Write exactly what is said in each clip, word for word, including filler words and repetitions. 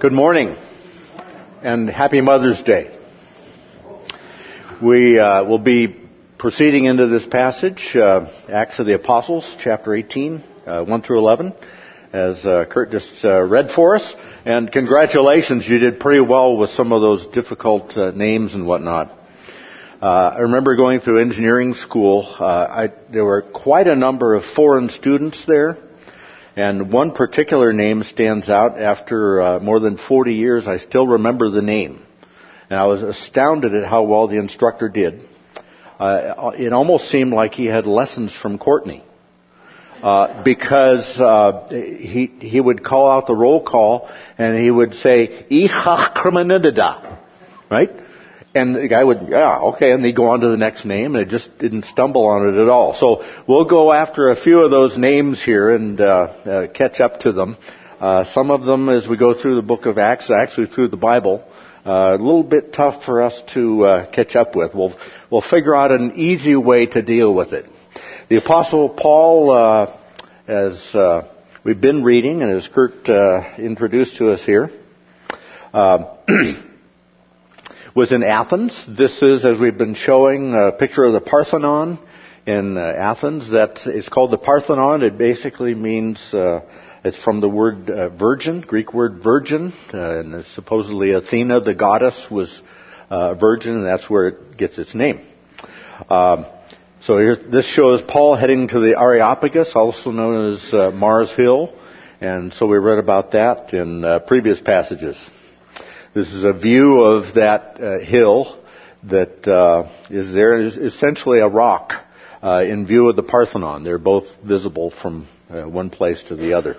Good morning, and happy Mother's Day. We uh, will be proceeding into this passage, uh, Acts of the Apostles, chapter eighteen, uh, one through eleven, as uh, Kurt just uh, read for us. And congratulations, you did pretty well with some of those difficult uh, names and whatnot. Uh, I remember going through engineering school. Uh, I, there were quite a number of foreign students there. And one particular name stands out. After uh, more than forty years, I still remember the name. And I was astounded at how well the instructor did. Uh, it almost seemed like he had lessons from Courtney. Uh, because uh, he he would call out the roll call, and he would say, "Ichach krimenidada," right? And the guy would, yeah, okay, and they'd go on to the next name, and it just didn't stumble on it at all. So we'll go after a few of those names here and uh, uh, catch up to them. Uh, some of them, as we go through the book of Acts, actually through the Bible, uh, a little bit tough for us to uh, catch up with. We'll we'll figure out an easy way to deal with it. The Apostle Paul, uh, as uh, we've been reading, and as Kurt uh, introduced to us here, uh, was in Athens. This is, as we've been showing, a picture of the Parthenon in uh, Athens. That is called the Parthenon. It basically means, uh, it's from the word uh, virgin, Greek word virgin, uh, and supposedly Athena, the goddess, was uh, a virgin, and that's where it gets its name. Um, so here, this shows Paul heading to the Areopagus, also known as uh, Mars Hill, and so we read about that in uh, previous passages. This is a view of that uh, hill that uh, is there. It is essentially a rock uh, in view of the Parthenon. They're both visible from uh, one place to the other.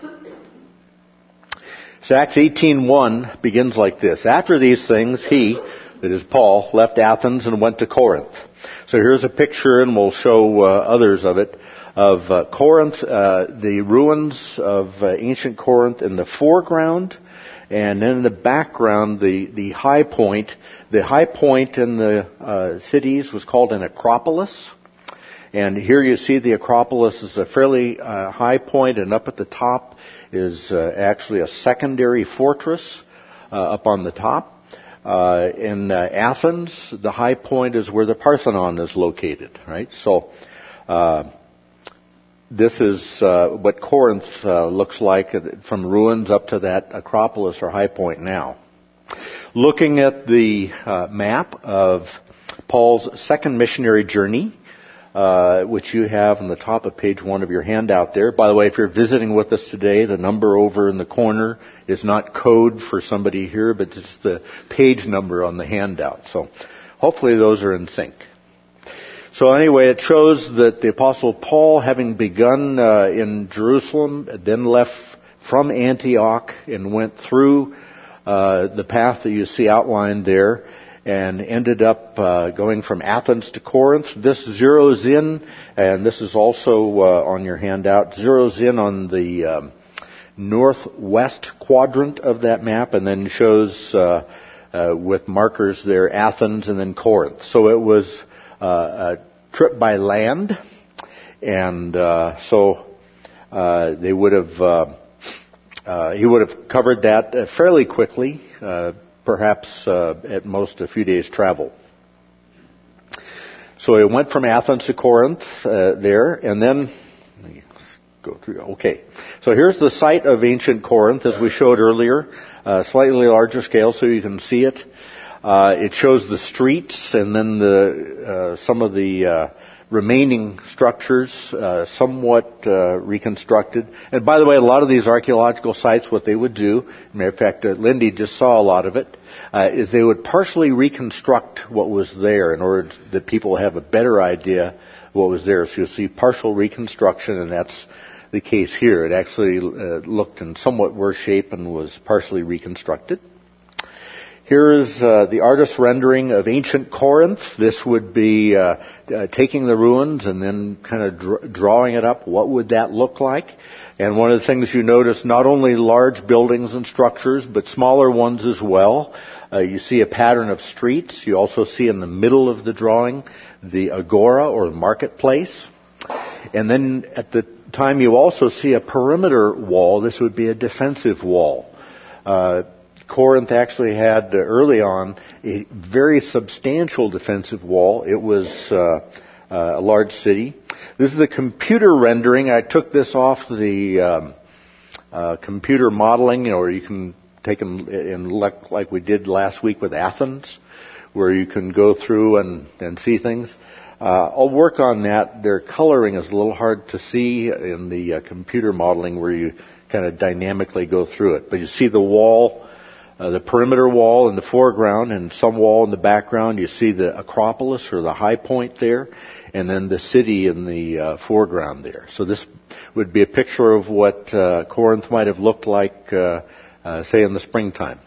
So Acts eighteen one begins like this. After these things, he, that is Paul, left Athens and went to Corinth. So here's a picture, and we'll show uh, others of it, of uh, Corinth, uh, the ruins of uh, ancient Corinth in the foreground. And then in the background, the, the high point. The high point in the uh, cities was called an acropolis. And here you see the acropolis is a fairly uh, high point, and up at the top is uh, actually a secondary fortress uh, up on the top. Uh, in uh, Athens, the high point is where the Parthenon is located, right? So uh This is uh, what Corinth uh, looks like from ruins up to that Acropolis or high point now. Looking at the uh, map of Paul's second missionary journey, uh, which you have on the top of page one of your handout there. By the way, if you're visiting with us today, the number over in the corner is not code for somebody here, but it's the page number on the handout. So hopefully those are in sync. So anyway, it shows that the Apostle Paul, having begun uh, in Jerusalem, then left from Antioch and went through uh, the path that you see outlined there, and ended up uh, going from Athens to Corinth. This zeroes in, and this is also uh, on your handout, zeroes in on the um, northwest quadrant of that map, and then shows uh, uh, with markers there Athens and then Corinth. So it was Uh, a trip by land, and uh, so uh, they would have uh, uh, he would have covered that uh, fairly quickly, uh, perhaps uh, at most a few days' travel. So he went from Athens to Corinth uh, there, and then let's go through. Okay, so here's the site of ancient Corinth, as we showed earlier, uh, slightly larger scale, so you can see it. Uh, it shows the streets and then the uh, some of the uh, remaining structures, uh, somewhat uh, reconstructed. And by the way, a lot of these archaeological sites, what they would do, matter of fact, uh, Lindy just saw a lot of it, uh, is they would partially reconstruct what was there in order that people have a better idea what was there. So you'll see partial reconstruction, and that's the case here. It actually uh, looked in somewhat worse shape and was partially reconstructed. Here is uh, the artist's rendering of ancient Corinth. This would be uh, uh, taking the ruins and then kind of dr- drawing it up. What would that look like? And one of the things you notice, not only large buildings and structures, but smaller ones as well. Uh, you see a pattern of streets. You also see in the middle of the drawing the agora or marketplace. And then at the time you also see a perimeter wall. This would be a defensive wall. Uh, Corinth actually had, uh, early on, a very substantial defensive wall. It was uh, uh, a large city. This is the computer rendering. I took this off the um, uh, computer modeling, or you can take them in like, like we did last week with Athens, where you can go through and, and see things. Uh, I'll work on that. Their coloring is a little hard to see in the uh, computer modeling where you kind of dynamically go through it. But you see the wall, uh, the perimeter wall in the foreground and some wall in the background. You see the Acropolis or the high point there, and then the city in the uh, foreground there. So this would be a picture of what uh, Corinth might have looked like, uh, uh, say, in the springtime.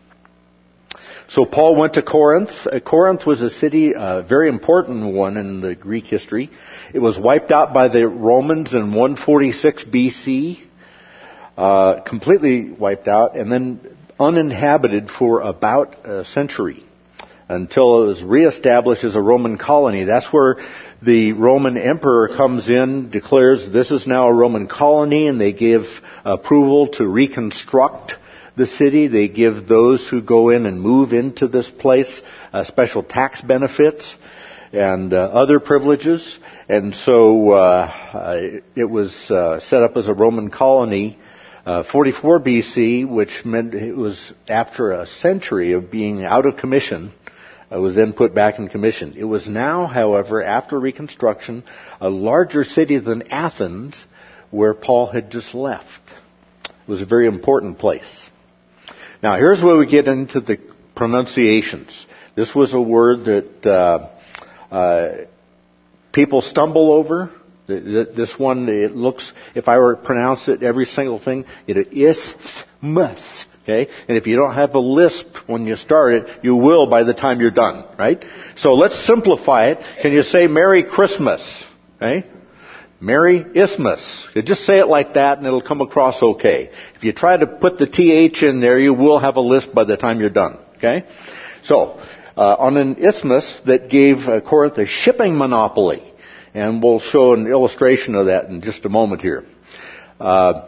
So Paul went to Corinth. Uh, Corinth was a city, a uh, very important one in the Greek history. It was wiped out by the Romans in one forty-six B C, uh, completely wiped out, and then uninhabited for about a century until it was reestablished as a Roman colony. That's where the Roman emperor comes in, declares this is now a Roman colony, and they give approval to reconstruct the city. They give those who go in and move into this place uh, special tax benefits and uh, other privileges. And so uh, it was uh, set up as a Roman colony, uh, forty-four B C, which meant it was after a century of being out of commission. It was then put back in commission. It was now, however, after Reconstruction, a larger city than Athens, where Paul had just left. It was a very important place. Now, here's where we get into the pronunciations. This was a word that uh, uh, people stumble over. This one, it looks, if I were to pronounce it, every single thing, it is isthmus. Okay? And if you don't have a lisp when you start it, you will by the time you're done, right? So let's simplify it. Can you say Merry Christmas? Okay? Merry Isthmus. You just say it like that and it'll come across okay. If you try to put the T H in there, you will have a lisp by the time you're done. Okay? So, uh, on an isthmus that gave uh, Corinth a shipping monopoly. And we'll show an illustration of that in just a moment here. Uh,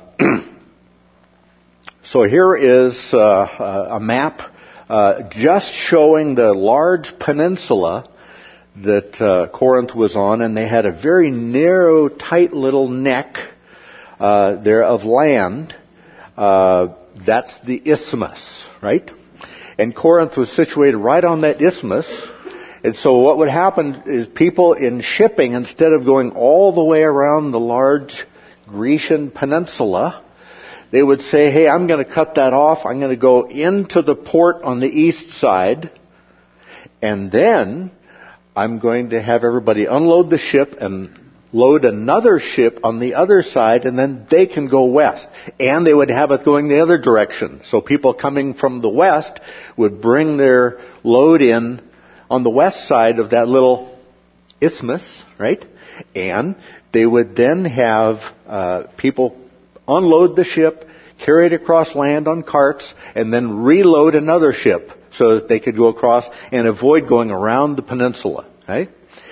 so here is uh, a map uh, just showing the large peninsula that uh, Corinth was on, and they had a very narrow, tight little neck uh, there of land. Uh, that's the isthmus, right? And Corinth was situated right on that isthmus. And so what would happen is people in shipping, instead of going all the way around the large Grecian peninsula, they would say, hey, I'm going to cut that off. I'm going to go into the port on the east side, and then I'm going to have everybody unload the ship and load another ship on the other side, and then they can go west. And they would have it going the other direction. So people coming from the west would bring their load in on the west side of that little isthmus, right? And they would then have uh, people unload the ship, carry it across land on carts, and then reload another ship so that they could go across and avoid going around the peninsula. Right?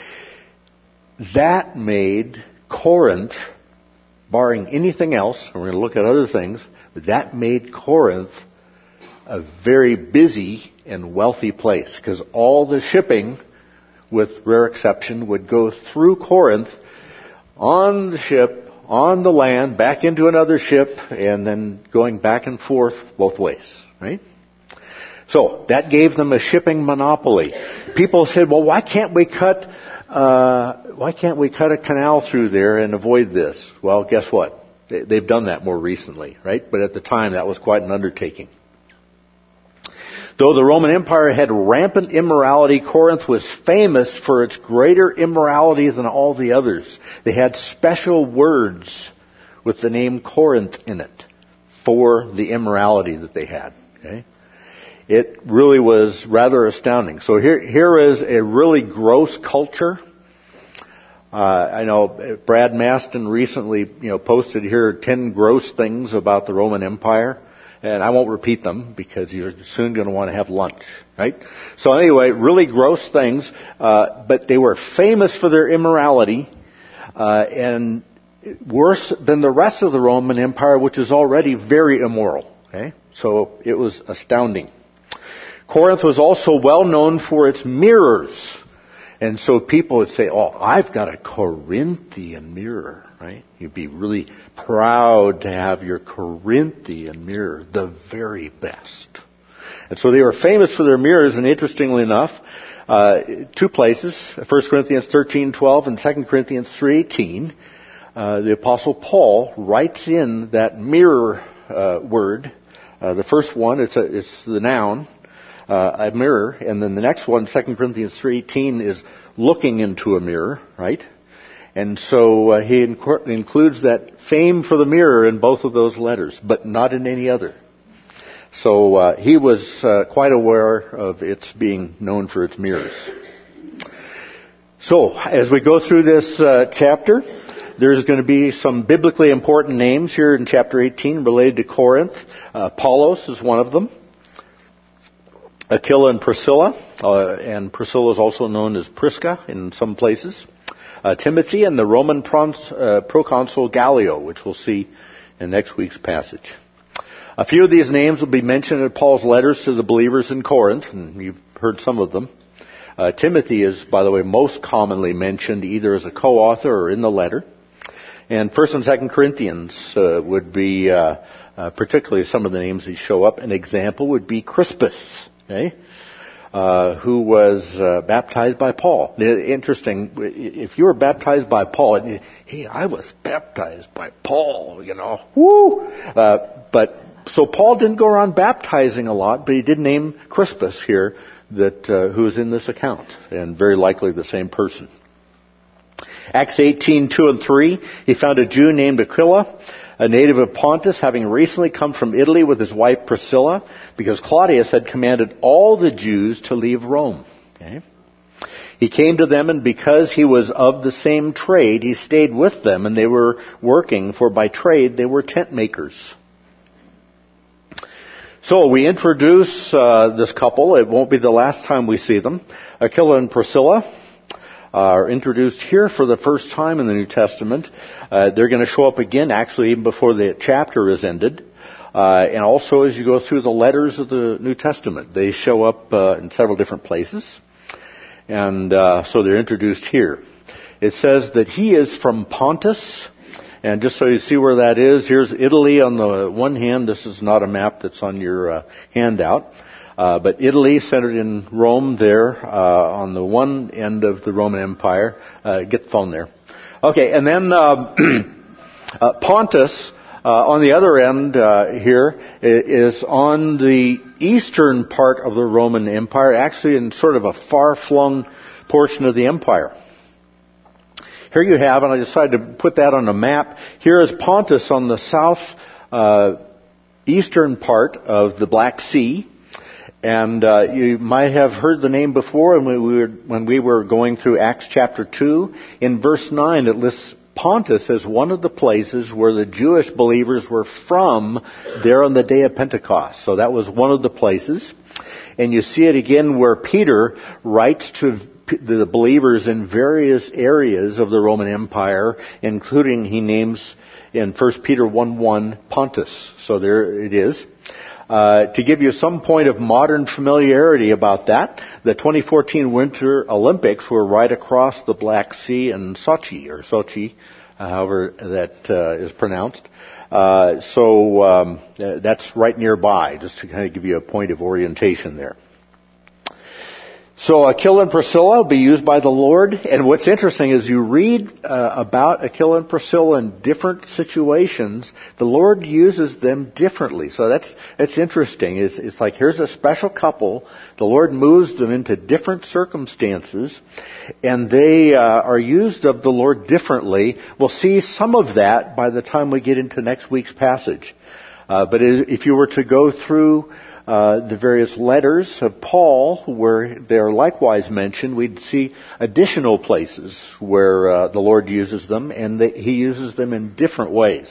That made Corinth, barring anything else, and we're going to look at other things, but that made Corinth a very busy and wealthy place, because all the shipping, with rare exception, would go through Corinth on the ship, on the land, back into another ship, and then going back and forth both ways. Right? So that gave them a shipping monopoly. People said, well, why can't we cut, uh, why can't we cut a canal through there and avoid this? Well, guess what? They've done that more recently, right? But at the time, that was quite an undertaking. Though the Roman Empire had rampant immorality, Corinth was famous for its greater immorality than all the others. They had special words with the name Corinth in it for the immorality that they had. Okay? It really was rather astounding. So here, here is a really gross culture. Uh, I know Brad Maston recently, you know, posted here ten gross things about the Roman Empire. And I won't repeat them because you're soon going to want to have lunch, right? So anyway, really gross things, uh, but they were famous for their immorality, uh, and worse than the rest of the Roman Empire, which is already very immoral, okay? So it was astounding. Corinth was also well known for its mirrors. And so people would say, oh, I've got a Corinthian mirror, right? You'd be really proud to have your Corinthian mirror, the very best. And so they were famous for their mirrors, and interestingly enough, uh, two places, First Corinthians thirteen twelve and Second Corinthians three eighteen, uh, the Apostle Paul writes in that mirror uh, word, uh, the first one, it's, a, it's the noun, uh, a mirror, and then the next one, Second Corinthians three eighteen, is looking into a mirror, right? And so uh, he inc- includes that fame for the mirror in both of those letters, but not in any other. So uh, he was uh, quite aware of its being known for its mirrors. So as we go through this uh, chapter, there's going to be some biblically important names here in chapter eighteen related to Corinth. Uh, Apollos is one of them. Aquila and Priscilla, uh, and Priscilla is also known as Prisca in some places. Uh, Timothy and the Roman prons, uh, proconsul Gallio, which we'll see in next week's passage. A few of these names will be mentioned in Paul's letters to the believers in Corinth, and you've heard some of them. Uh, Timothy is, by the way, most commonly mentioned either as a co-author or in the letter. And First and Second Corinthians uh, would be, uh, uh, particularly some of the names that show up. An example would be Crispus, okay, uh, who was uh, baptized by Paul. Interesting, if you were baptized by Paul, hey, I was baptized by Paul, you know, woo! Uh, but So Paul didn't go around baptizing a lot, but he did name Crispus here, that uh, who is in this account, and very likely the same person. Acts eighteen, two and three, he found a Jew named Aquila, a native of Pontus, having recently come from Italy with his wife Priscilla, because Claudius had commanded all the Jews to leave Rome. Okay. He came to them, and because he was of the same trade, he stayed with them, and they were working, for by trade they were tent makers. So we introduce uh, this couple. It won't be the last time we see them. Aquila and Priscilla are introduced here for the first time in the New Testament. Uh, they're going to show up again, actually, even before the chapter is ended. Uh, and also as you go through the letters of the New Testament, they show up uh, in several different places. And uh, so they're introduced here. It says that he is from Pontus. And just so you see where that is, here's Italy on the one hand. This is not a map that's on your uh, handout. Uh, but Italy, centered in Rome there, uh, on the one end of the Roman Empire. Uh, get the phone there. Okay, and then uh, uh, Pontus, uh, on the other end uh, here, is on the eastern part of the Roman Empire, actually in sort of a far-flung portion of the empire. Here you have, and I decided to put that on a map. Here is Pontus on the south uh, eastern part of the Black Sea. And uh, you might have heard the name before when we, were, when we were going through Acts chapter two. In verse nine, it lists Pontus as one of the places where the Jewish believers were from there on the day of Pentecost. So that was one of the places. And you see it again where Peter writes to the believers in various areas of the Roman Empire, including, he names in First Peter one one, Pontus. So there it is. Uh, to give you some point of modern familiarity about that, the twenty fourteen Winter Olympics were right across the Black Sea in Sochi, or Sochi, uh, however that uh, is pronounced. Uh, so um, uh, that's right nearby, just to kind of give you a point of orientation there. So Aquila and Priscilla will be used by the Lord. And what's interesting is you read uh, about Aquila and Priscilla in different situations. The Lord uses them differently. So that's that's interesting. It's, it's like here's a special couple. The Lord moves them into different circumstances. And they uh, are used of the Lord differently. We'll see some of that by the time we get into next week's passage. Uh, but if you were to go through Uh, the various letters of Paul, where they're likewise mentioned, we'd see additional places where uh, the Lord uses them, and that He uses them in different ways.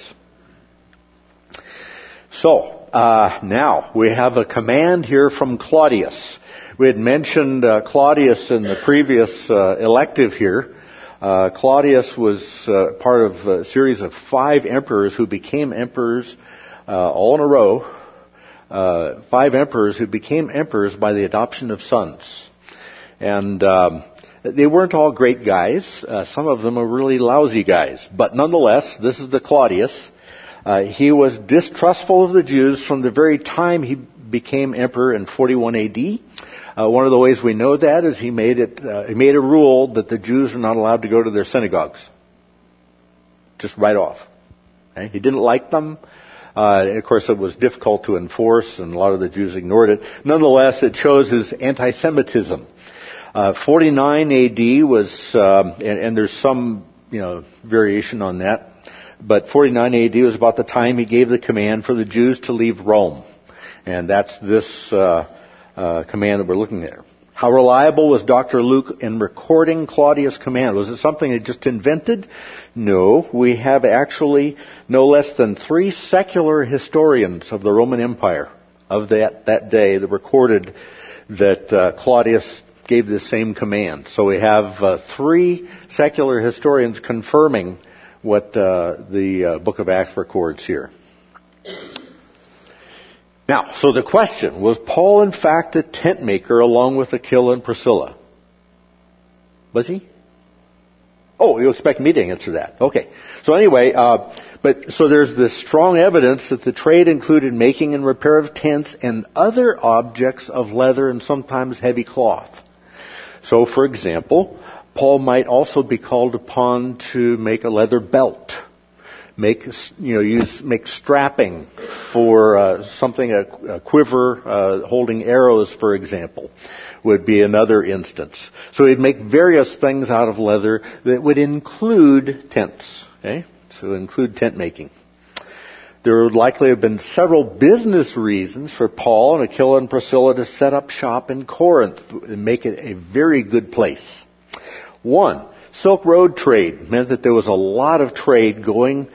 So, uh, now, we have a command here from Claudius. We had mentioned uh, Claudius in the previous uh, elective here. Uh, Claudius was uh, part of a series of five emperors who became emperors uh, all in a row. uh, five emperors who became emperors by the adoption of sons. And um, they weren't all great guys. Uh, some of them were really lousy guys. But nonetheless, this is the Claudius. Uh, he was distrustful of the Jews from the very time he became emperor in forty-one A D. Uh, one of the ways we know that is he made it. Uh, he made a rule that the Jews are not allowed to go to their synagogues. Just right off. Okay? He didn't like them. Uh, of course, it was difficult to enforce, and a lot of the Jews ignored it. Nonetheless, it shows his anti-Semitism. Uh, forty-nine A D was, um, and, and there's some, you know, variation on that. But forty-nine A D was about the time he gave the command for the Jews to leave Rome. And that's this uh, uh, command that we're looking at. How reliable was Doctor Luke in recording Claudius' command? Was it something he just invented? No. We have actually no less than three secular historians of the Roman Empire of that, that day that recorded that uh, Claudius gave the same command. So we have uh, three secular historians confirming what uh, the uh, book of Acts records here. Now, so the question, was Paul in fact a tent maker along with Aquila and Priscilla? Was he? Oh, you expect me to answer that. Okay. So anyway, uh, but so there's this strong evidence that the trade included making and repair of tents and other objects of leather and sometimes heavy cloth. So, for example, Paul might also be called upon to make a leather belt. Make, you know, use, make strapping for uh, something, a, a quiver uh, holding arrows, for example, would be another instance. So he'd make various things out of leather that would include tents, okay? So include tent making. There would likely have been several business reasons for Paul and Aquila and Priscilla to set up shop in Corinth and make it a very good place. One, Silk Road trade meant that there was a lot of trade going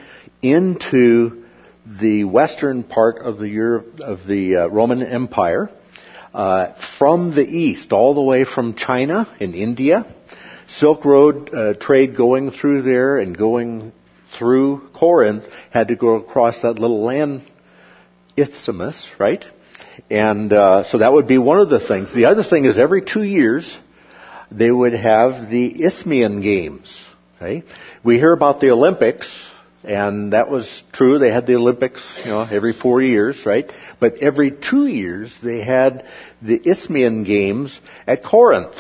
into the western part of the Europe, of the uh, Roman Empire uh, from the east, all the way from China and India. Silk Road uh, trade going through there and going through Corinth had to go across that little land isthmus, right? And uh, so that would be one of the things. The other thing is every two years they would have the Isthmian Games. Okay? We hear about the Olympics, and that was true. They had the Olympics, you know, every four years, right? But every two years they had the Isthmian Games at Corinth.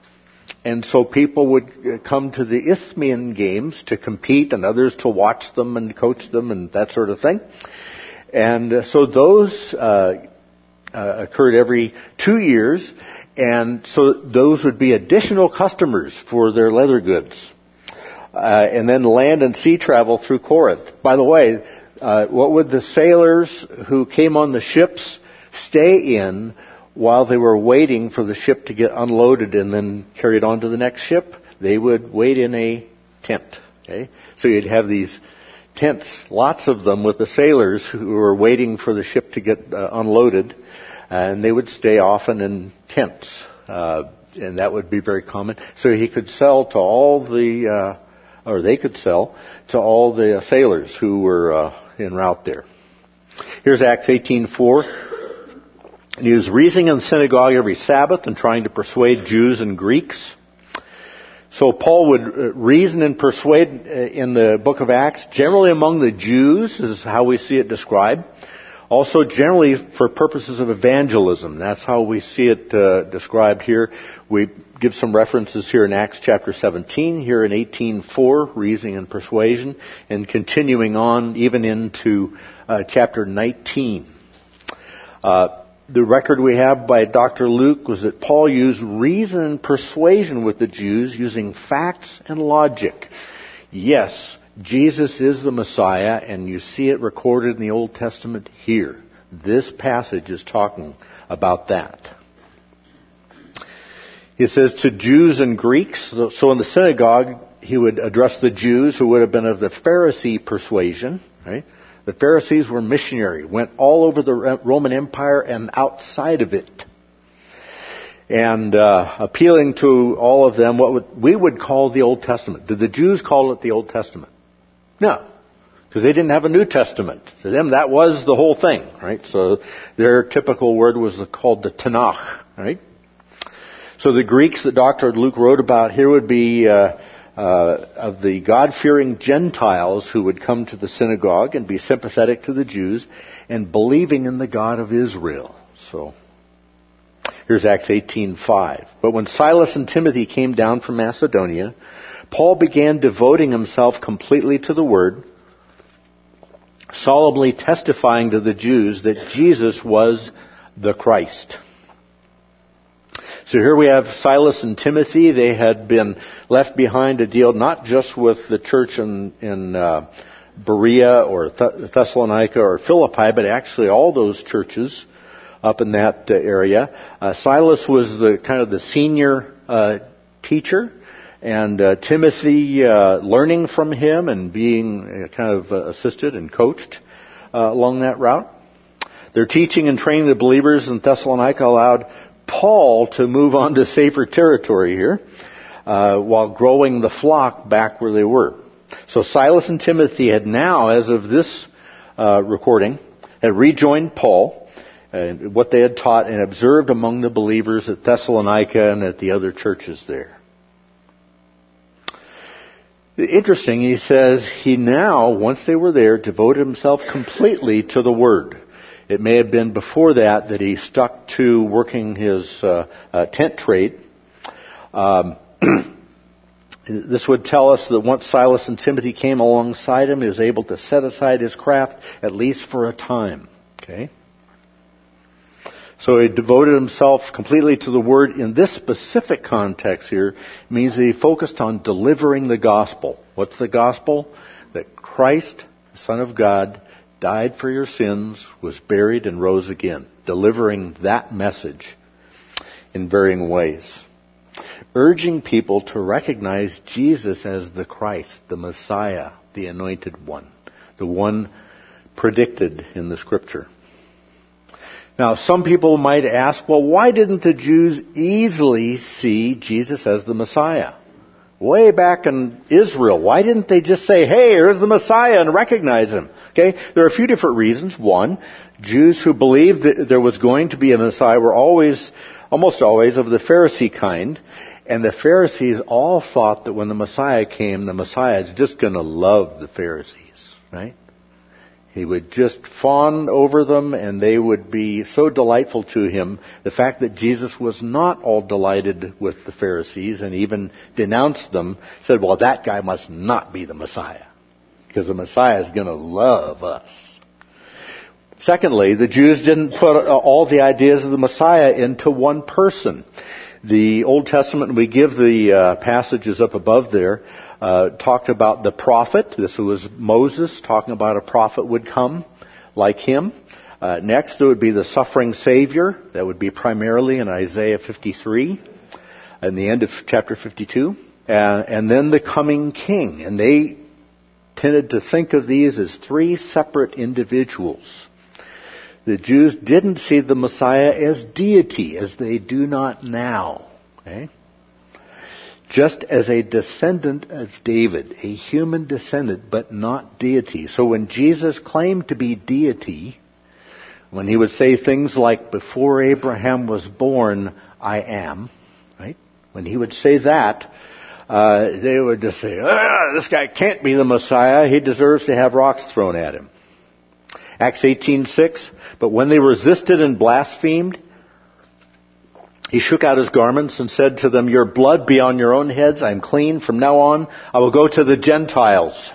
And so people would come to the Isthmian Games to compete and others to watch them and coach them and that sort of thing. And uh, so those uh, uh, occurred every two years. And so those would be additional customers for their leather goods. Uh, and then land and sea travel through Corinth. By the way, uh, what would the sailors who came on the ships stay in while they were waiting for the ship to get unloaded and then carried on to the next ship? They would wait in a tent. Okay? So you'd have these tents, lots of them, with the sailors who were waiting for the ship to get uh, unloaded, and they would stay often in tents. Uh, and that would be very common. So he could sell to all the, uh, or they could sell to all the sailors who were uh, en route there. Here's Acts eighteen four. And he was reasoning in the synagogue every Sabbath and trying to persuade Jews and Greeks. So Paul would reason and persuade in the book of Acts, generally among the Jews, is how we see it described. Also generally for purposes of evangelism. That's how we see it uh, described here. We give some references here in Acts chapter seventeen, here in eighteen four, reasoning and persuasion, and continuing on even into uh, chapter nineteen. Uh, The record we have by Doctor Luke was that Paul used reason and persuasion with the Jews using facts and logic. Yes, Jesus is the Messiah, and you see it recorded in the Old Testament here. This passage is talking about that. He says to Jews and Greeks, so in the synagogue he would address the Jews who would have been of the Pharisee persuasion, right? The Pharisees were missionary, went all over the Roman Empire and outside of it. And uh, appealing to all of them what would, we would call the Old Testament. Did the Jews call it the Old Testament? No. Because they didn't have a New Testament. To them, that was the whole thing, right? So their typical word was called the Tanakh, right? So the Greeks that Doctor Luke wrote about here would be uh, uh, of the God-fearing Gentiles who would come to the synagogue and be sympathetic to the Jews and believing in the God of Israel. So here's Acts eighteen five. But when Silas and Timothy came down from Macedonia, Paul began devoting himself completely to the word, solemnly testifying to the Jews that Jesus was the Christ. So here we have Silas and Timothy. They had been left behind to deal not just with the church in, in uh, Berea or Th- Thessalonica or Philippi, but actually all those churches up in that uh, area. Uh, Silas was the kind of the senior uh, teacher, and uh, Timothy uh, learning from him and being uh, kind of uh, assisted and coached uh, along that route. Their teaching and training the believers in Thessalonica allowed Paul to move on to safer territory here, uh, while growing the flock back where they were. So Silas and Timothy had now, as of this uh, recording, had rejoined Paul, uh, what they had taught and observed among the believers at Thessalonica and at the other churches there. Interesting, he says, he now, once they were there, devoted himself completely to the Word. It may have been before that that he stuck to working his uh, uh, tent trade. Um, this would tell us that once Silas and Timothy came alongside him, he was able to set aside his craft, at least for a time. Okay? So he devoted himself completely to the Word. In this specific context here, means that he focused on delivering the gospel. What's the gospel? That Christ, the Son of God, died for your sins, was buried, and rose again. Delivering that message in varying ways. Urging people to recognize Jesus as the Christ, the Messiah, the Anointed One. The one predicted in the Scripture. Now, some people might ask, well, why didn't the Jews easily see Jesus as the Messiah? Way back in Israel, why didn't they just say, hey, here's the Messiah, and recognize him? Okay, there are a few different reasons. One, Jews who believed that there was going to be a Messiah were always, almost always, of the Pharisee kind. And the Pharisees all thought that when the Messiah came, the Messiah is just going to love the Pharisees, right? He would just fawn over them, and they would be so delightful to him. The fact that Jesus was not all delighted with the Pharisees and even denounced them, said, well, that guy must not be the Messiah, because the Messiah is going to love us. Secondly, the Jews didn't put all the ideas of the Messiah into one person. The Old Testament, we give the uh, passages up above there, uh, talked about the prophet. This was Moses talking about a prophet would come like him. Uh, next, there would be the suffering Savior. That would be primarily in Isaiah fifty-three, and the end of chapter fifty-two. Uh, and then the coming king. And they tended to think of these as three separate individuals. The Jews didn't see the Messiah as deity, as they do not now. Okay? Just as a descendant of David, a human descendant, but not deity. So when Jesus claimed to be deity, when he would say things like, before Abraham was born, I am, right? When he would say that, uh, they would just say, ah, this guy can't be the Messiah. He deserves to have rocks thrown at him. Acts eighteen six, but when they resisted and blasphemed, he shook out his garments and said to them, your blood be on your own heads. I am clean. From now on, I will go to the Gentiles.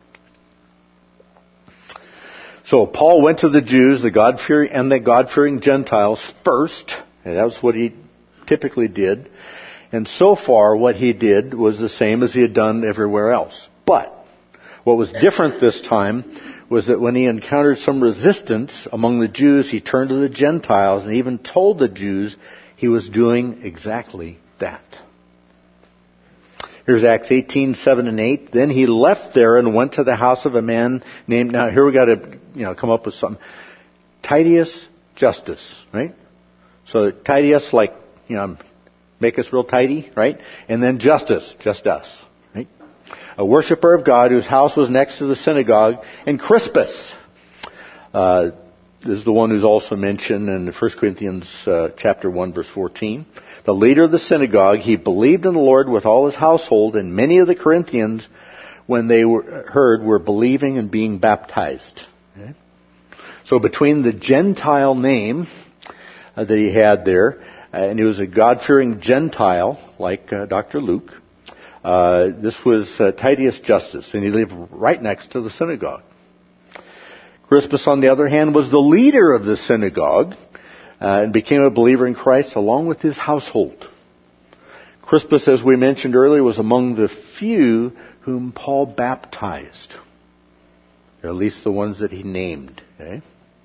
So Paul went to the Jews, the God-fearing and the God-fearing Gentiles first. And that was what he typically did. And so far, what he did was the same as he had done everywhere else. But what was different this time was that when he encountered some resistance among the Jews, he turned to the Gentiles and even told the Jews he was doing exactly that. Here's Acts eighteen seven and eight. Then he left there and went to the house of a man named, now here we got to, you know, come up with something. Titius Justus, right? So Titius, like, you know, make us real tidy, right? And then Justus, just us, right? a worshiper of God whose house was next to the synagogue, and Crispus. Uh, this is the one who's also mentioned in First Corinthians uh, chapter one, verse fourteen. The leader of the synagogue, he believed in the Lord with all his household, and many of the Corinthians, when they were heard, were believing and being baptized. Okay? So between the Gentile name uh, that he had there, uh, and he was a God-fearing Gentile, like uh, Doctor Luke, uh, this was uh, Titius Justus, and he lived right next to the synagogue. Crispus, on the other hand, was the leader of the synagogue uh, and became a believer in Christ along with his household. Crispus, as we mentioned earlier, was among the few whom Paul baptized, or at least the ones that he named. Okay?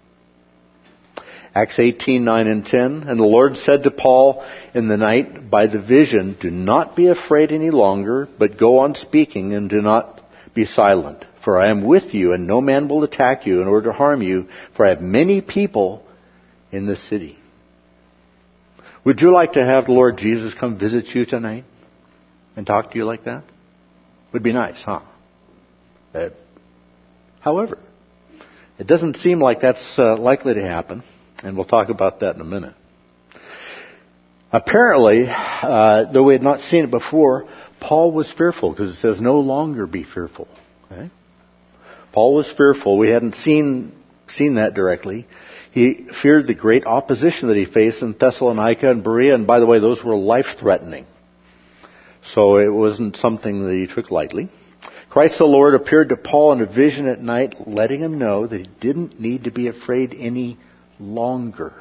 Acts eighteen, nine and ten, and the Lord said to Paul in the night by the vision, do not be afraid any longer, but go on speaking and do not be silent. For I am with you, and no man will attack you in order to harm you, for I have many people in this city. Would you like to have the Lord Jesus come visit you tonight and talk to you like that? Would be nice, huh? Uh, however, it doesn't seem like that's uh, likely to happen, and we'll talk about that in a minute. Apparently, uh, though we had not seen it before, Paul was fearful, because it says no longer be fearful. Okay? Paul was fearful. We hadn't seen seen that directly. He feared the great opposition that he faced in Thessalonica and Berea. And by the way, those were life-threatening. So it wasn't something that he took lightly. Christ the Lord appeared to Paul in a vision at night, letting him know that he didn't need to be afraid any longer.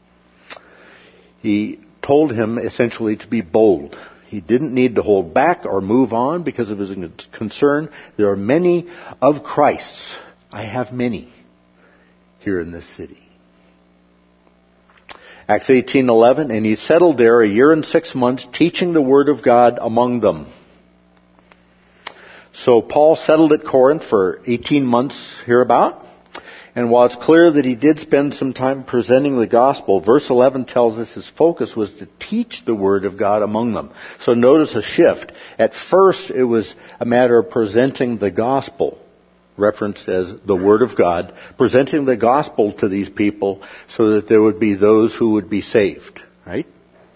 He told him essentially to be bold. He didn't need to hold back or move on because of his concern. There are many of Christ's. I have many here in this city. Acts eighteen eleven, and he settled there a year and six months, teaching the word of God among them. So Paul settled at Corinth for eighteen months hereabout. And while it's clear that he did spend some time presenting the gospel, verse eleven tells us his focus was to teach the word of God among them. So notice a shift. At first, it was a matter of presenting the gospel, referenced as the word of God, presenting the gospel to these people so that there would be those who would be saved. Right?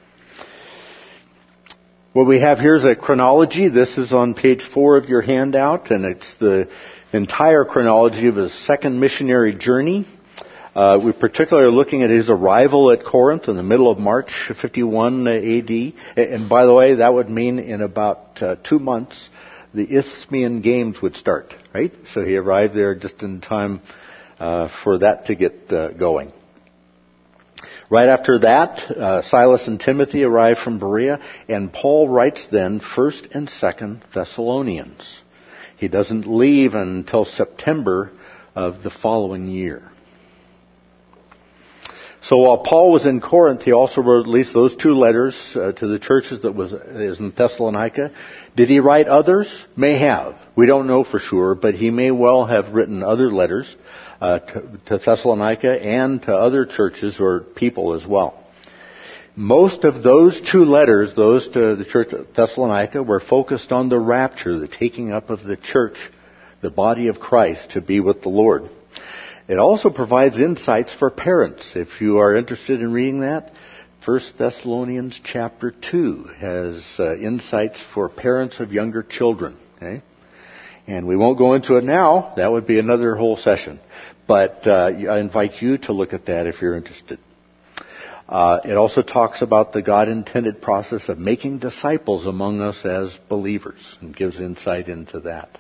What we have here is a chronology. This is on page four of your handout, and it's the entire chronology of his second missionary journey. Uh, we particularly are looking at his arrival at Corinth in the middle of March fifty-one A D. And by the way, that would mean in about uh, two months, the Isthmian Games would start, right? So he arrived there just in time uh, for that to get uh, going. Right after that, uh, Silas and Timothy arrived from Berea, and Paul writes then First and Second Thessalonians. He doesn't leave until September of the following year. So while Paul was in Corinth, he also wrote at least those two letters uh, to the churches that was is in Thessalonica. Did he write others? May have. We don't know for sure, but he may well have written other letters uh, to, to Thessalonica and to other churches or people as well. Most of those two letters, those to the church of Thessalonica, were focused on the rapture, the taking up of the church, the body of Christ, to be with the Lord. It also provides insights for parents. If you are interested in reading that, First Thessalonians chapter two has uh, insights for parents of younger children. Okay? And we won't go into it now. That would be another whole session. But uh, I invite you to look at that if you're interested. Uh, it also talks about the God-intended process of making disciples among us as believers and gives insight into that.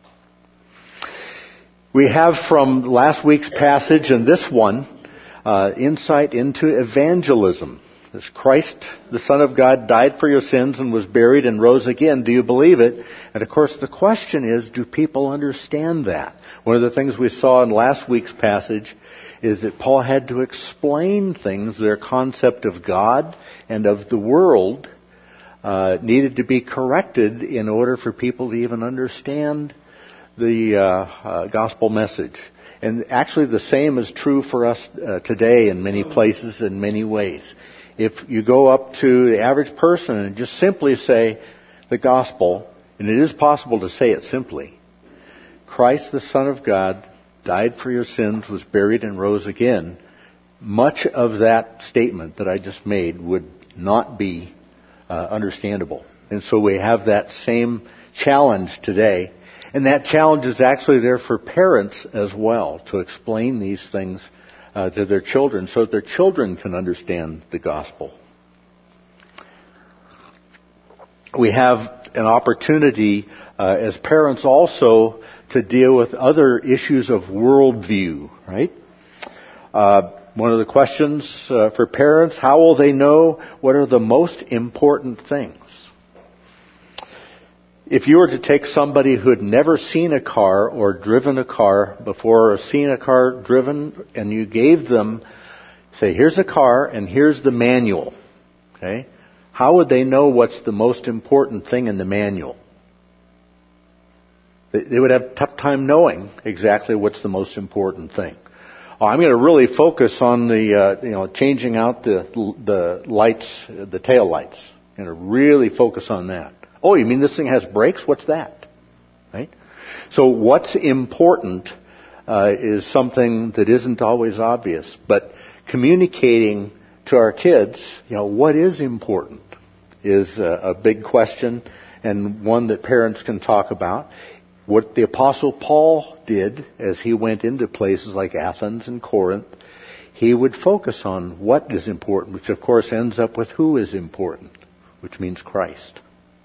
We have from last week's passage and this one, uh, insight into evangelism. As Christ, the Son of God, died for your sins and was buried and rose again. Do you believe it? And of course the question is, do people understand that? One of the things we saw in last week's passage is that Paul had to explain things. Their concept of God and of the world uh, needed to be corrected in order for people to even understand the uh, uh, gospel message. And actually the same is true for us uh, today in many places, in many ways. If you go up to the average person and just simply say the gospel, And it is possible to say it simply. Christ, the Son of God, died for your sins, was buried, and rose again. Much of that statement that I just made would not be uh, understandable. And so we have that same challenge today. And that challenge is actually there for parents as well, to explain these things uh, to their children so that their children can understand the gospel. We have an opportunity uh, as parents also to deal with other issues of worldview, right? Uh, one of the questions uh, for parents, how will they know what are the most important things? If you were to take somebody who had never seen a car or driven a car before, or seen a car driven, and you gave them, say, here's a car and here's the manual, okay? How would they know what's the most important thing in the manual? They would have a tough time knowing exactly what's the most important thing. Oh, I'm going to really focus on the, uh, you know, changing out the the lights, the tail lights. I'm going to really focus on that. Oh, you mean this thing has brakes? What's that? Right? So what's important uh, is something that isn't always obvious. But communicating to our kids, you know, what is important is a, a big question, and one that parents can talk about. What the Apostle Paul did as he went into places like Athens and Corinth, he would focus on what is important, which of course ends up with who is important, which means Christ.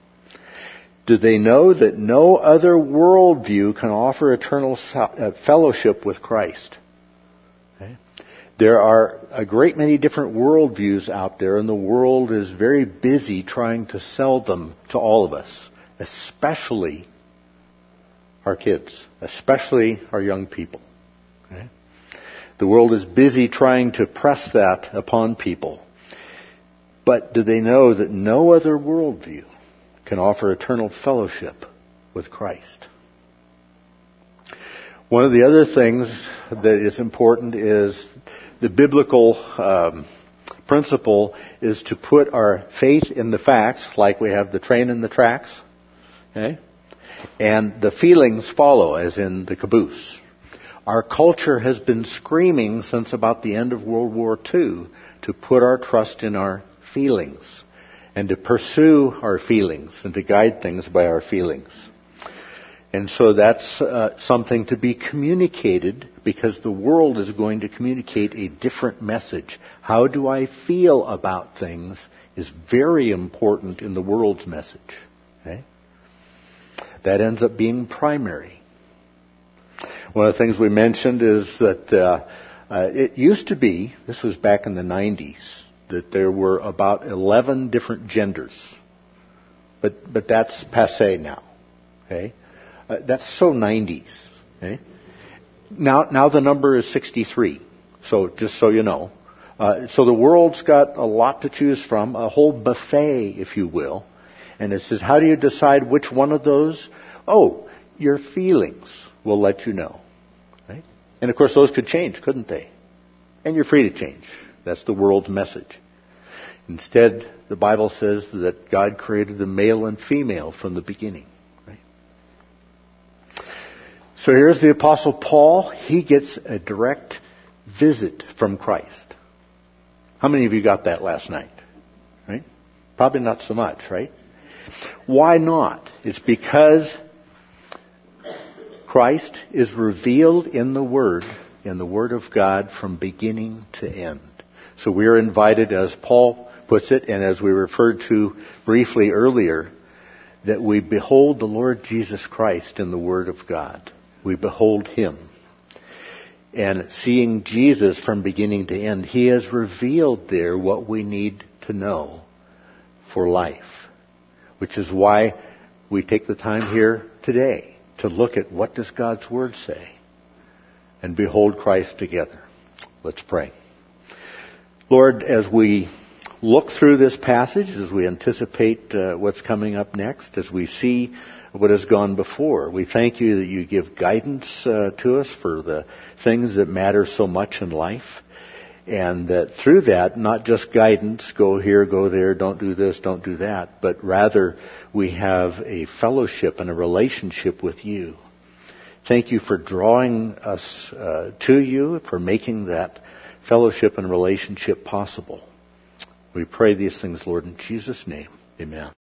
Do they know that no other worldview can offer eternal fellowship with Christ? Okay. There are a great many different worldviews out there, and the world is very busy trying to sell them to all of us, especially our kids, especially our young people. Okay? The world is busy trying to press that upon people. But do they know that no other worldview can offer eternal fellowship with Christ? One of the other things that is important is the biblical um, principle is to put our faith in the facts, like we have the train in the tracks, okay? And the feelings follow, as in the caboose. Our culture has been screaming since about the end of World War Two to put our trust in our feelings and to pursue our feelings and to guide things by our feelings. And so that's uh, something to be communicated, because the world is going to communicate a different message. How do I feel about things is very important in the world's message. Okay? That ends up being primary. One of the things we mentioned is that uh, uh, it used to be, this was back in the nineties, that there were about eleven different genders. But but that's passé now. Okay? Uh, that's so nineties. Okay? Now now the number is sixty-three. So just so you know. Uh, so the world's got a lot to choose from, a whole buffet, if you will. And it says, how do you decide which one of those? Oh, your feelings will let you know. Right? And of course, those could change, couldn't they? And you're free to change. That's the world's message. Instead, the Bible says that God created the male and female from the beginning. Right? So here's the Apostle Paul. He gets a direct visit from Christ. How many of you got that last night? Right? Probably not so much, right? Why not? It's because Christ is revealed in the Word, in the Word of God, from beginning to end. So we are invited, as Paul puts it, and as we referred to briefly earlier, that we behold the Lord Jesus Christ in the Word of God. We behold Him. And seeing Jesus from beginning to end, He has revealed there what we need to know for life. Which is why we take the time here today to look at what does God's Word say and behold Christ together. Let's pray. Lord, as we look through this passage, as we anticipate uh, what's coming up next, as we see what has gone before, we thank you that you give guidance uh, to us for the things that matter so much in life. And that through that, not just guidance, go here, go there, don't do this, don't do that, but rather we have a fellowship and a relationship with you. Thank you for drawing us uh, to you, for making that fellowship and relationship possible. We pray these things, Lord, in Jesus' name. Amen.